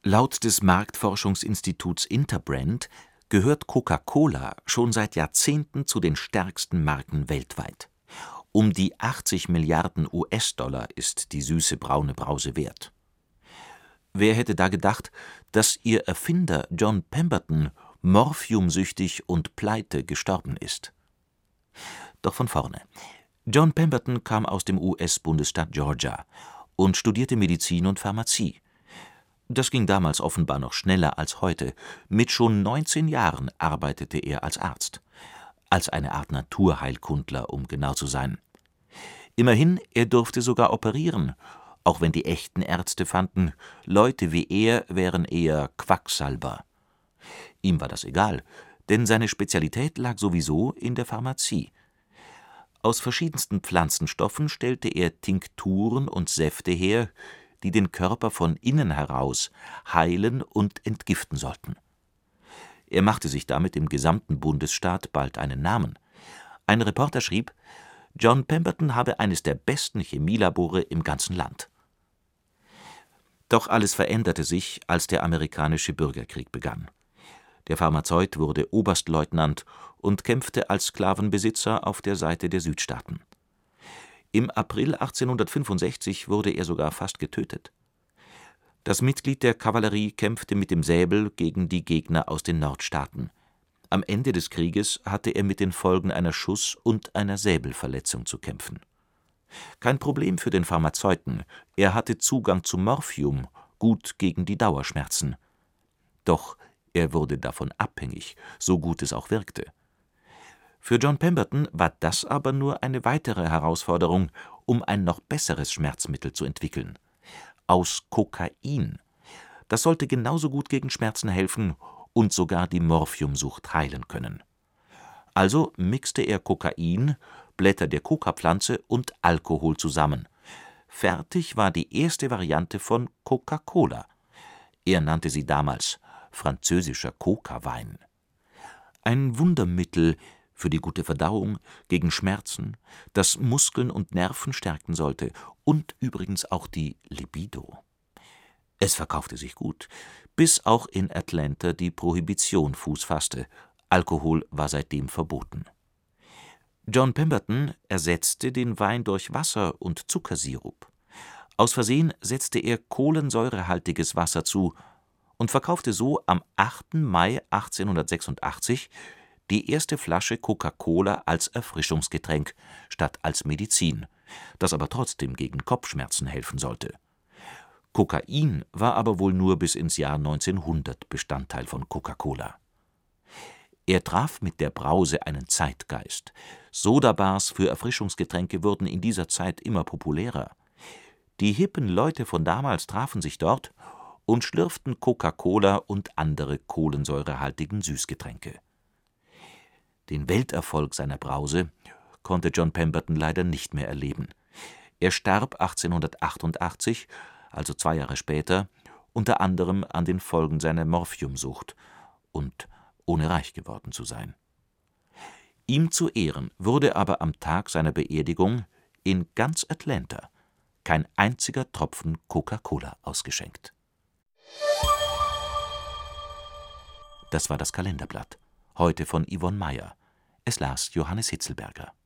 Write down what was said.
Laut des Marktforschungsinstituts Interbrand gehört Coca-Cola schon seit Jahrzehnten zu den stärksten Marken weltweit. Um die 80 Milliarden US-Dollar ist die süße braune Brause wert. Wer hätte da gedacht, dass ihr Erfinder John Pemberton morphiumsüchtig und pleite gestorben ist? Doch von vorne. John Pemberton kam aus dem US-Bundesstaat Georgia und studierte Medizin und Pharmazie. Das ging damals offenbar noch schneller als heute. Mit schon 19 Jahren arbeitete er als Arzt. Als eine Art Naturheilkundler, um genau zu sein. Immerhin, er durfte sogar operieren, auch wenn die echten Ärzte fanden, Leute wie er wären eher Quacksalber. Ihm war das egal, denn seine Spezialität lag sowieso in der Pharmazie. Aus verschiedensten Pflanzenstoffen stellte er Tinkturen und Säfte her, die den Körper von innen heraus heilen und entgiften sollten. Er machte sich damit im gesamten Bundesstaat bald einen Namen. Ein Reporter schrieb, John Pemberton habe eines der besten Chemielabore im ganzen Land. Doch alles veränderte sich, als der amerikanische Bürgerkrieg begann. Der Pharmazeut wurde Oberstleutnant und kämpfte als Sklavenbesitzer auf der Seite der Südstaaten. Im April 1865 wurde er sogar fast getötet. Das Mitglied der Kavallerie kämpfte mit dem Säbel gegen die Gegner aus den Nordstaaten. Am Ende des Krieges hatte er mit den Folgen einer Schuss- und einer Säbelverletzung zu kämpfen. Kein Problem für den Pharmazeuten, er hatte Zugang zu Morphium, gut gegen die Dauerschmerzen. Doch er wurde davon abhängig, so gut es auch wirkte. Für John Pemberton war das aber nur eine weitere Herausforderung, um ein noch besseres Schmerzmittel zu entwickeln. Aus Kokain. Das sollte genauso gut gegen Schmerzen helfen und sogar die Morphiumsucht heilen können. Also mixte er Kokain, Blätter der Kokapflanze und Alkohol zusammen. Fertig war die erste Variante von Coca-Cola. Er nannte sie damals französischer Coca-Wein. Ein Wundermittel für die gute Verdauung, gegen Schmerzen, das Muskeln und Nerven stärken sollte und übrigens auch die Libido. Es verkaufte sich gut, bis auch in Atlanta die Prohibition Fuß fasste. Alkohol war seitdem verboten. John Pemberton ersetzte den Wein durch Wasser und Zuckersirup. Aus Versehen setzte er kohlensäurehaltiges Wasser zu und verkaufte so am 8. Mai 1886 die erste Flasche Coca-Cola als Erfrischungsgetränk statt als Medizin, das aber trotzdem gegen Kopfschmerzen helfen sollte. Kokain war aber wohl nur bis ins Jahr 1900 Bestandteil von Coca-Cola. Er traf mit der Brause einen Zeitgeist. Sodabars für Erfrischungsgetränke wurden in dieser Zeit immer populärer. Die hippen Leute von damals trafen sich dort und schlürften Coca-Cola und andere kohlensäurehaltigen Süßgetränke. Den Welterfolg seiner Brause konnte John Pemberton leider nicht mehr erleben. Er starb 1888, also 2 Jahre später, unter anderem an den Folgen seiner Morphiumsucht und ohne reich geworden zu sein. Ihm zu Ehren wurde aber am Tag seiner Beerdigung in ganz Atlanta kein einziger Tropfen Coca-Cola ausgeschenkt. Das war das Kalenderblatt. Heute von Yvonne Meyer. Es las Johannes Hitzelberger.